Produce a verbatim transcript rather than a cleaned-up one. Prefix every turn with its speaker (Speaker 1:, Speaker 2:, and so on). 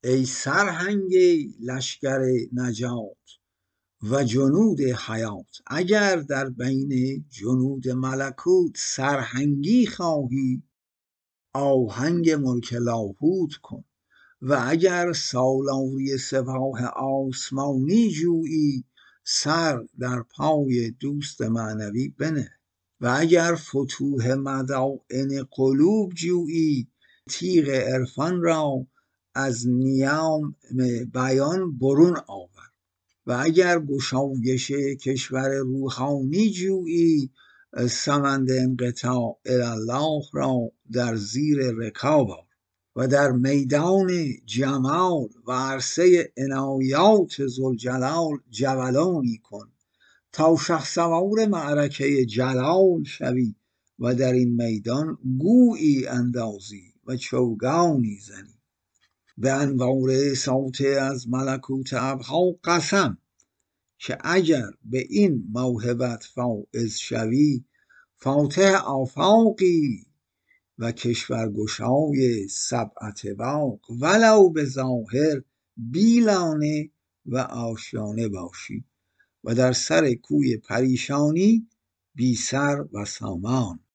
Speaker 1: ای سرهنگ لشکر نجات و جنود حیات، اگر در بین جنود ملکوت سرهنگی خواهی آهنگ ملک لاهوت کن، و اگر سالاری سپاه آسمانی جویی سر در پای دوست معنوی بنه، و اگر فتوح مدائن قلوب جویی تیغ عرفان را از نیام بیان برون آور، و اگر گشایش کشور روحانی جویی سمند انقطاع الله را در زیر رکاب آر، و در میدان جمال و عرصه عنایات ذوالجلال جولانی کن تا شخسوار معرکه جلال شوی و در این میدان گویی اندازی و چوگانی زنی. به انوار صوت از ملکوت ابها قسم که اگر به این موهبت فایز شوی فاتح آفاقی و کشورگشای سبع طباق، ولو به ظاهر بی لانه و آشیانه باشی و در سر کوی پریشانی بی سر و سامان.